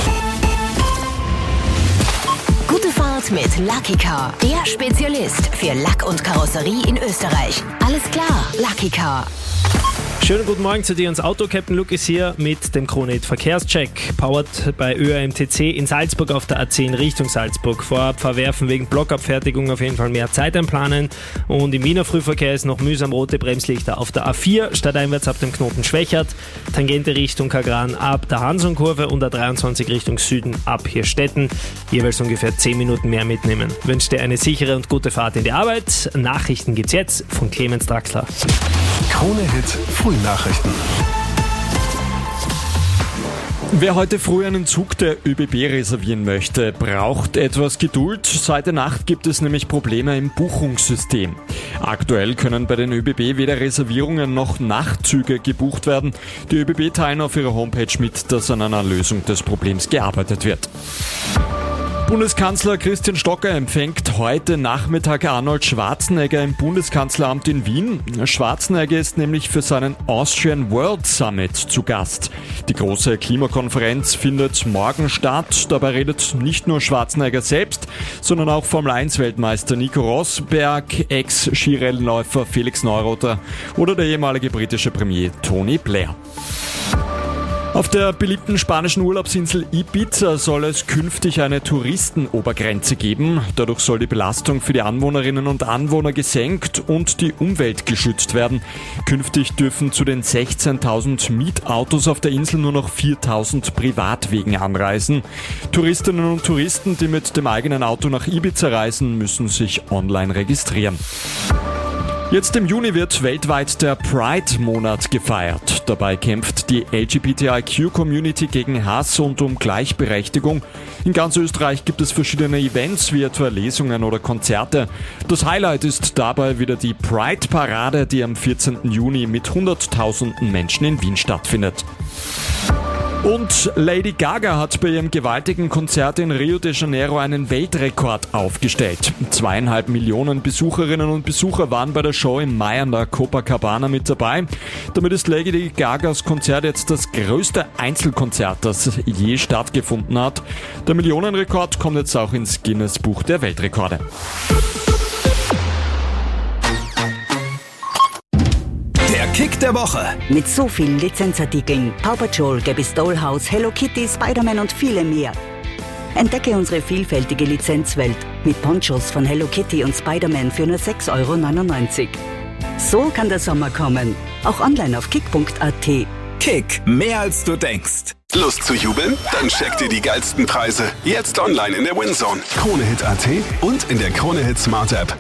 [SPEAKER 9] Gute Fahrt mit Lucky Car. Der Spezialist für Lack und Karosserie in Österreich. Alles klar, Lucky Car.
[SPEAKER 7] Schönen guten Morgen zu dir ins Auto. Captain Luke ist hier mit dem Krone-Hit Verkehrscheck. Powered bei ÖAMTC in Salzburg auf der A10 Richtung Salzburg. Vorab verwerfen wegen Blockabfertigung auf jeden Fall mehr Zeit einplanen. Und im Wiener Frühverkehr ist noch mühsam rote Bremslichter auf der A4 stadteinwärts ab dem Knoten Schwächert. Tangente Richtung Kagran ab der Hansonkurve und A23 Richtung Süden ab Hirstetten. Jeweils ungefähr 10 Minuten mehr mitnehmen. Wünsche dir eine sichere und gute Fahrt in die Arbeit. Nachrichten gibt's jetzt von Clemens Draxler.
[SPEAKER 24] Krone-Hit Frühnachrichten.
[SPEAKER 10] Wer heute früh einen Zug der ÖBB reservieren möchte, braucht etwas Geduld. Seit der Nacht gibt es nämlich Probleme im Buchungssystem. Aktuell können bei den ÖBB weder Reservierungen noch Nachtzüge gebucht werden. Die ÖBB teilen auf ihrer Homepage mit, dass an einer Lösung des Problems gearbeitet wird. Bundeskanzler Christian Stocker empfängt heute Nachmittag Arnold Schwarzenegger im Bundeskanzleramt in Wien. Schwarzenegger ist nämlich für seinen Austrian World Summit zu Gast. Die große Klimakonferenz findet morgen statt. Dabei redet nicht nur Schwarzenegger selbst, sondern auch Formel-1-Weltmeister Nico Rosberg, Ex-Skirennläufer Felix Neurotter oder der ehemalige britische Premier Tony Blair. Auf der beliebten spanischen Urlaubsinsel Ibiza soll es künftig eine Touristenobergrenze geben. Dadurch soll die Belastung für die Anwohnerinnen und Anwohner gesenkt und die Umwelt geschützt werden. Künftig dürfen zu den 16.000 Mietautos auf der Insel nur noch 4.000 Privatwegen anreisen. Touristinnen und Touristen, die mit dem eigenen Auto nach Ibiza reisen, müssen sich online registrieren. Jetzt im Juni wird weltweit der Pride-Monat gefeiert. Dabei kämpft die LGBTIQ-Community gegen Hass und um Gleichberechtigung. In ganz Österreich gibt es verschiedene Events, wie etwa Lesungen oder Konzerte. Das Highlight ist dabei wieder die Pride-Parade, die am 14. Juni mit Hunderttausenden Menschen in Wien stattfindet. Und Lady Gaga hat bei ihrem gewaltigen Konzert in Rio de Janeiro einen Weltrekord aufgestellt. 2,5 Millionen Besucherinnen und Besucher waren bei der Show im Mai an der Copacabana mit dabei. Damit ist Lady Gagas Konzert jetzt das größte Einzelkonzert, das je stattgefunden hat. Der Millionenrekord kommt jetzt auch ins Guinness-Buch der Weltrekorde.
[SPEAKER 2] Der Kick der Woche.
[SPEAKER 11] Mit so vielen Lizenzartikeln, Paw Patrol, Gabby's Dollhouse, Hello Kitty, Spider-Man und viele mehr. Entdecke unsere vielfältige Lizenzwelt mit Ponchos von Hello Kitty und Spider-Man für nur 6,99 €. So kann der Sommer kommen. Auch online auf kick.at.
[SPEAKER 2] Kick, mehr als du denkst.
[SPEAKER 24] Lust zu jubeln? Dann check dir die geilsten Preise. Jetzt online in der WinZone. KroneHit.at und in der KroneHit Smart App.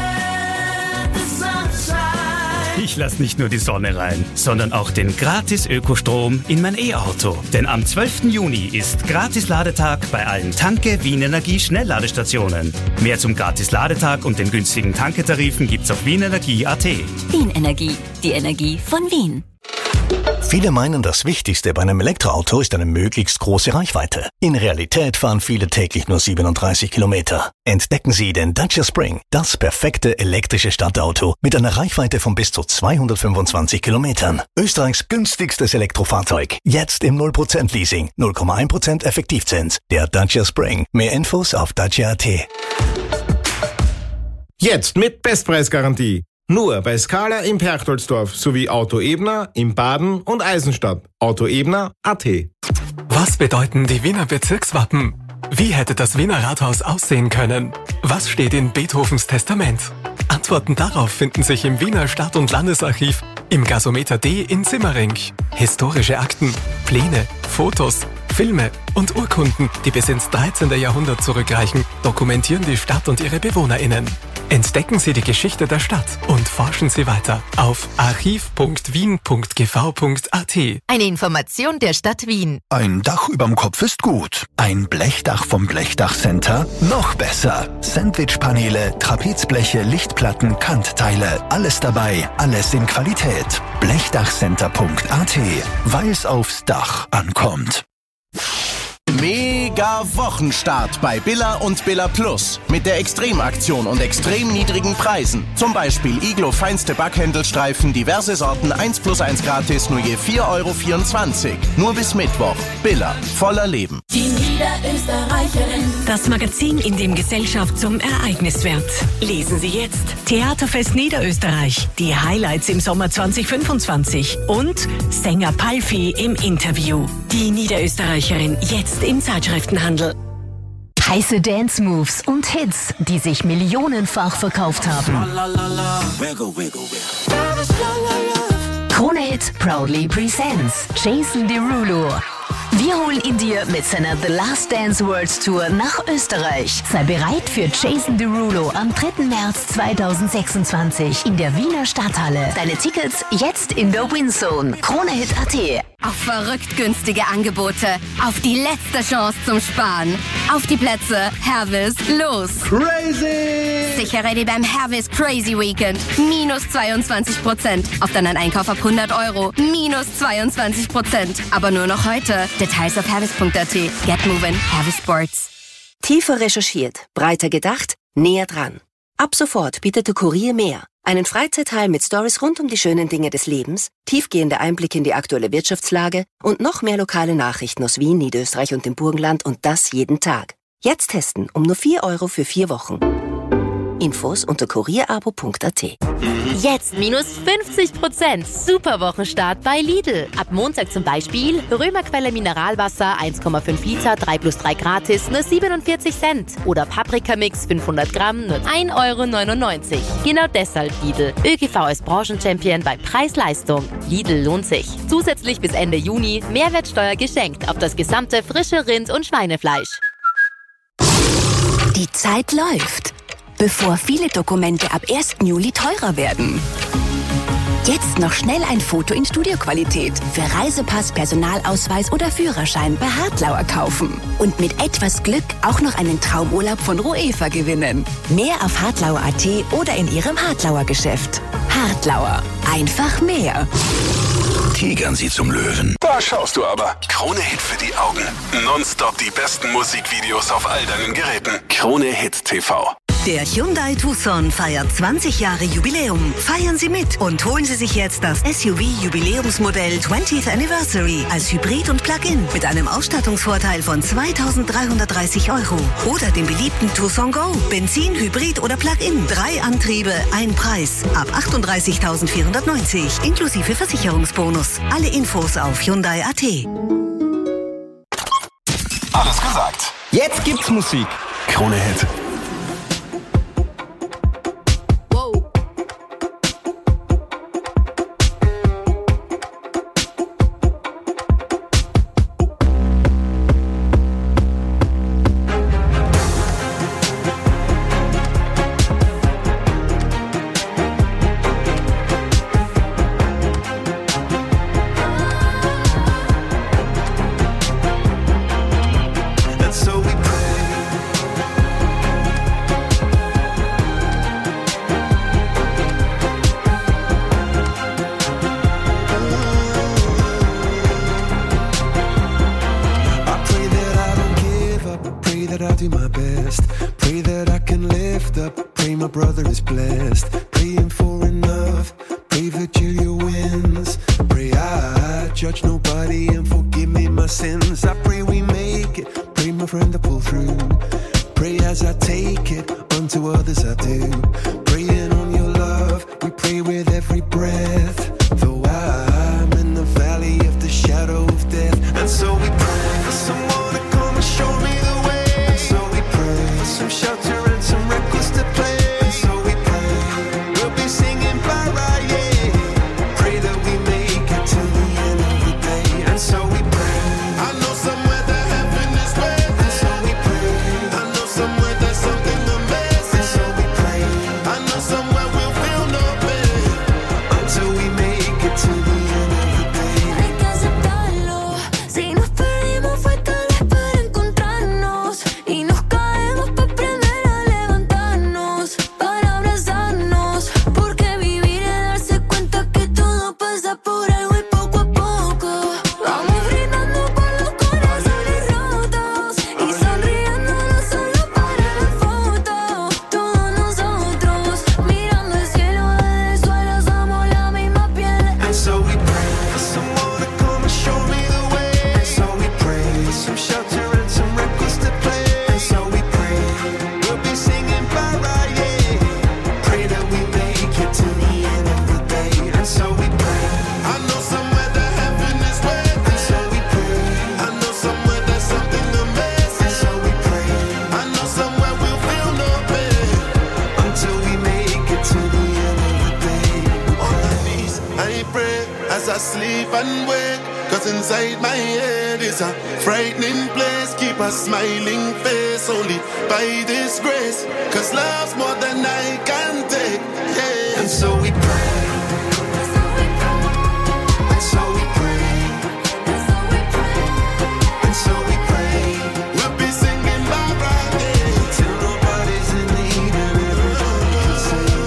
[SPEAKER 12] Ich lasse nicht nur die Sonne rein, sondern auch den Gratis-Ökostrom in mein E-Auto. Denn am 12. Juni ist Gratis-Ladetag bei allen Tanke Wien Energie Schnellladestationen. Mehr zum Gratis-Ladetag und den günstigen Tanketarifen gibt's auf wienenergie.at.
[SPEAKER 22] Wien Energie, die Energie von Wien.
[SPEAKER 14] Viele meinen, das Wichtigste bei einem Elektroauto ist eine möglichst große Reichweite. In Realität fahren viele täglich nur 37 Kilometer. Entdecken Sie den Dacia Spring, das perfekte elektrische Stadtauto mit einer Reichweite von bis zu 225 Kilometern. Österreichs günstigstes Elektrofahrzeug. Jetzt im 0% Leasing, 0,1% Effektivzins. Der Dacia Spring. Mehr Infos auf dacia.at.
[SPEAKER 15] Jetzt mit Bestpreisgarantie. Nur bei Scala im Perchtoldsdorf sowie Auto Ebner in Baden und Eisenstadt. Autoebner.at.
[SPEAKER 25] Was bedeuten die Wiener Bezirkswappen? Wie hätte das Wiener Rathaus aussehen können? Was steht in Beethovens Testament? Antworten darauf finden sich im Wiener Stadt- und Landesarchiv, im Gasometer D in Simmering. Historische Akten, Pläne, Fotos, Filme und Urkunden, die bis ins 13. Jahrhundert zurückreichen, dokumentieren die Stadt und ihre BewohnerInnen. Entdecken Sie die Geschichte der Stadt und forschen Sie weiter auf archiv.wien.gv.at.
[SPEAKER 13] Eine Information der Stadt Wien.
[SPEAKER 2] Ein Dach überm Kopf ist gut. Ein Blechdach vom Blechdachcenter noch besser. Sandwichpaneele, Trapezbleche, Lichtplatten, Kantteile. Alles dabei, alles in Qualität. Blechdachcenter.at, weil es aufs Dach ankommt.
[SPEAKER 17] Mega Wochenstart bei Billa und Billa Plus. Mit der Extremaktion und extrem niedrigen Preisen. Zum Beispiel Iglo feinste Backhändelstreifen, diverse Sorten 1+1 gratis, nur je 4,24 €. Nur bis Mittwoch. Billa, voller Leben.
[SPEAKER 9] Die Niederösterreicherin. Das Magazin, in dem Gesellschaft zum Ereignis wird. Lesen Sie jetzt. Theaterfest Niederösterreich. Die Highlights im Sommer 2025. Und Sänger Palfi im Interview. Die Niederösterreicherin jetzt im Zeitschriftenhandel.
[SPEAKER 26] Heiße Dance-Moves und Hits, die sich millionenfach verkauft haben. KroneHit proudly presents Jason Derulo. Wir holen ihn dir mit seiner The Last Dance World Tour nach Österreich. Sei bereit für Jason Derulo am 3. März 2026 in der Wiener Stadthalle. Deine Tickets jetzt in der WinZone. KroneHit.at.
[SPEAKER 13] Auf verrückt günstige Angebote. Auf die letzte Chance zum Sparen. Auf die Plätze. Hervis, los.
[SPEAKER 15] Crazy!
[SPEAKER 13] Sichere dir beim Hervis Crazy Weekend. Minus 22%. Auf deinen Einkauf ab 100 €. Minus 22%. Aber nur noch heute. Details auf hervis.at. Get moving. Hervis Sports.
[SPEAKER 27] Tiefer recherchiert, breiter gedacht, näher dran. Ab sofort bietet der Kurier mehr. Einen Freizeitteil mit Stories rund um die schönen Dinge des Lebens, tiefgehende Einblicke in die aktuelle Wirtschaftslage und noch mehr lokale Nachrichten aus Wien, Niederösterreich und dem Burgenland und das jeden Tag. Jetzt testen um nur 4 € für 4 Wochen. Infos unter kurierabo.at.
[SPEAKER 28] Jetzt minus 50%. Super Wochenstart bei Lidl. Ab Montag zum Beispiel Römerquelle Mineralwasser 1,5 Liter 3+3 gratis nur 47 Cent. Oder Paprikamix 500 Gramm nur 1,99 €. Genau deshalb Lidl. ÖGV als Branchenchampion bei Preis-Leistung. Lidl lohnt sich. Zusätzlich bis Ende Juni Mehrwertsteuer geschenkt auf das gesamte frische Rind- und Schweinefleisch.
[SPEAKER 9] Die Zeit läuft.
[SPEAKER 22] bevor viele Dokumente ab 1. Juli teurer werden. Jetzt noch schnell ein Foto in Studioqualität für Reisepass, Personalausweis oder Führerschein bei Hartlauer kaufen. Und mit etwas Glück auch noch einen Traumurlaub von Roefa gewinnen. Mehr auf hartlauer.at oder in Ihrem Hartlauer Geschäft. Hartlauer. Einfach mehr.
[SPEAKER 24] Tigern Sie zum Löwen. Da schaust du aber. Krone Hit für die Augen. Nonstop die besten Musikvideos auf all deinen Geräten. Krone Hit TV.
[SPEAKER 1] Der Hyundai Tucson feiert 20 Jahre Jubiläum. Feiern Sie mit und holen Sie sich jetzt das SUV-Jubiläumsmodell 20th Anniversary als Hybrid und Plug-in mit einem Ausstattungsvorteil von 2.330 €. Oder den beliebten Tucson Go. Benzin, Hybrid oder Plug-in. 3 Antriebe, ein Preis. Ab 38.490 inklusive Versicherungsbonus. Alle Infos auf Hyundai.at.
[SPEAKER 24] Alles gesagt.
[SPEAKER 5] Jetzt gibt's Musik.
[SPEAKER 24] Krone Hit.
[SPEAKER 8] And so we pray. I pray that I don't give up. Pray that I do my best. Pray that I can lift up. Pray my brother is blessed. Praying for enough. Pray that Julia wins. Pray I judge nobody and forgive me my sins. I pray we make it. Pray my friend to pull through. Pray as I take it. Unto others I do. Praying on your love. We pray with every breath. Though I'm in the valley of the shadow of death. And so we pray for someone to come and show me the way. And so we pray for some shelter and some records to play. And so we pray we'll be singing bye, yeah. Pray that we make it to the end of the day. And so we pray. I know somewhere that heaven is waiting. And so we pray. I know somewhere there's something amazing. And so we pray. I know somewhere we'll feel no pain until we make it to the end of the day.
[SPEAKER 3] Hay que aceptarlo. Si nos perdimos fue tal vez para encontrarnos. Y nos caemos para aprender a levantarnos. Para abrazarnos. Porque vivir es darse cuenta que todo pasa por algo y poco a poco. Vamos brindando con los corazones rotos. Y sonriendo no solo para la foto. Todos nosotros mirando el cielo desde el suelo somos la misma piel.
[SPEAKER 8] And so we pray for someone to come and show me the way. And so we pray for some shelter and some records to play. And so we pray we'll be singing bye, yeah. Pray that we make it to the end of the day. And so we pray. I know somewhere that heaven is waiting. And so we pray. I know somewhere there's something amazing. And so we pray. I know somewhere we'll feel no pain until we make it to the end of the day. On my knees, I pray as I sleep and wake. Cause inside my head is a frightening place. Keep a smiling face only by this grace. Cause love's more than I can take. Yeah. And so we pray. And so we pray. And so we pray. We'll be singing bye right there till nobody's in need and everybody can sing.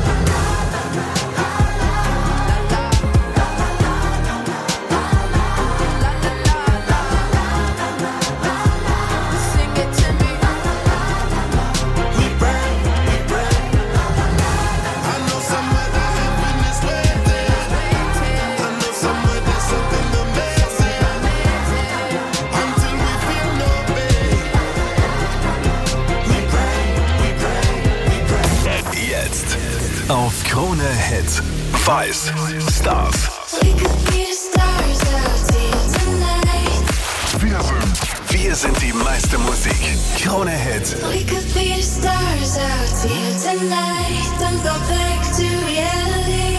[SPEAKER 3] Sing it to me.
[SPEAKER 8] We pray, we pray. I know somewhere that heaven is waiting. I know somewhere there's something amazing. Until we feel no pain. We pray, we pray, we pray.
[SPEAKER 24] Jetzt auf Krone Hit. Weiß Stars.
[SPEAKER 3] We could be the stars out here tonight.
[SPEAKER 24] Wir sind die meiste Musik. Krone Hit.
[SPEAKER 3] We could be the stars out here tonight. Don't go back to reality.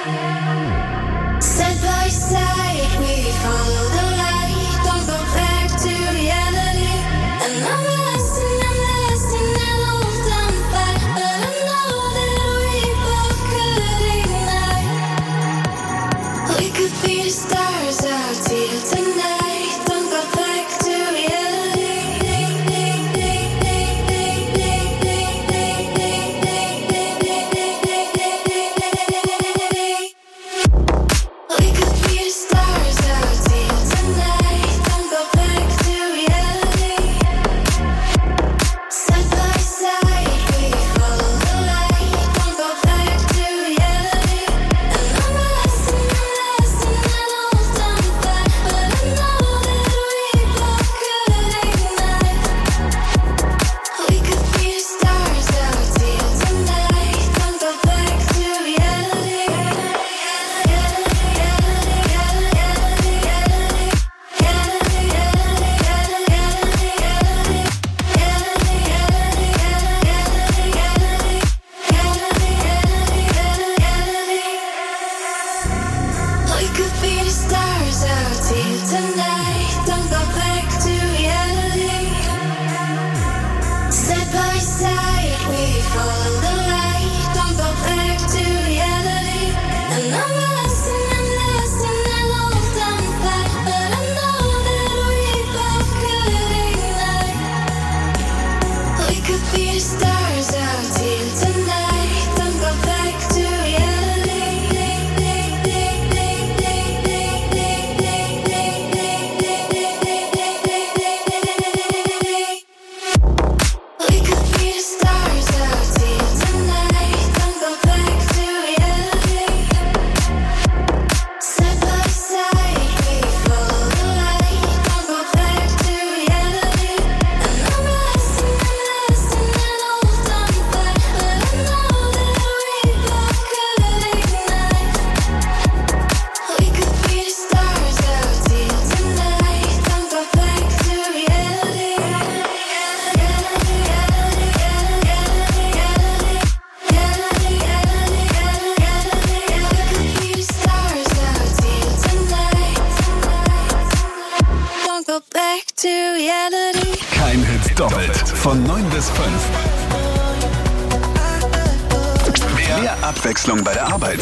[SPEAKER 3] Side by side, we follow the light. Don't go back to reality. And I'm lasting, and the wolf down fight. to reality.
[SPEAKER 24] Kein Hit doppelt. Von 9 bis 5. Mehr Abwechslung bei der Arbeit.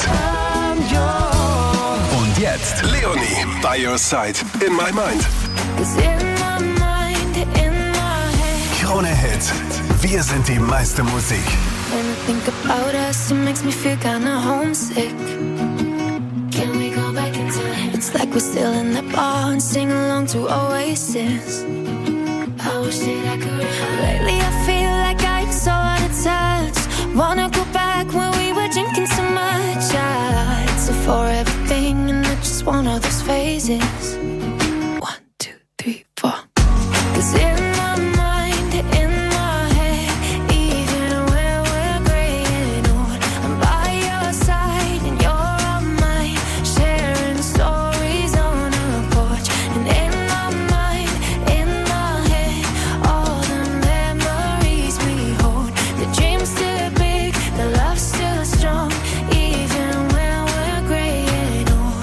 [SPEAKER 24] Und jetzt Leonie, By Your Side, In My Mind.
[SPEAKER 3] 'Cause in my mind, in my head,
[SPEAKER 24] Krone Hit. Wir sind die meiste Musik.
[SPEAKER 3] when I think about us, it makes me feel kinda homesick. Can we go back in time? It's like we're still in the bar and sing along to Oasis. I wish that I could. Lately I feel like I'm so out of touch. Wanna go back when we were drinking so much. It's a forever thing and it's just one of those phases. 1, 2, 3, 4. 'Cause in my mind, in my head, even when we're graying old, I'm by your side and you're on mine, sharing stories on a porch. And in my mind, in my head, all the memories we hold. The dream's still big, the love's still strong, even when we're graying old.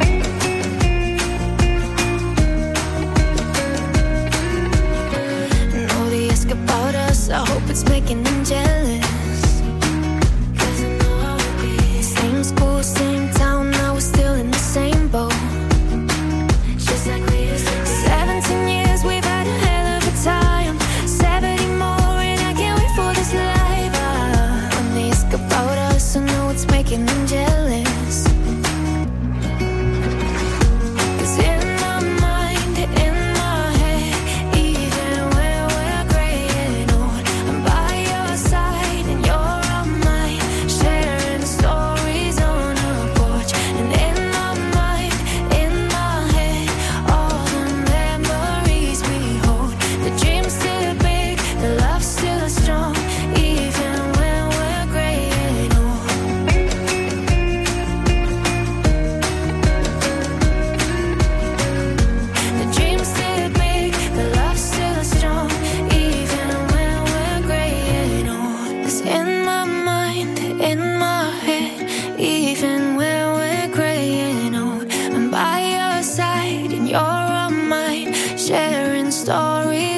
[SPEAKER 3] And all they ask about us, I hope it's making them jealous. 'Cause I know how it be. Same school, same town, now we're still in the same boat. Just like we used to be. 17 years, we've had a hell of a time. 70 more, and I can't wait for this life. When they ask about us, I know it's making them jealous. 'Cause in my mind, in my head, even when we're graying old, I'm by your side and you're on mine, sharing stories on a porch. And in my mind, in my head, all the memories we hold. The dream's still big, the love's still strong, even when we're graying old. The dream's still big, the love's still strong, even when we're graying old. 'Cause in my mind, in my head, even when we're graying old, I'm by your side and you're on mine, sharing stories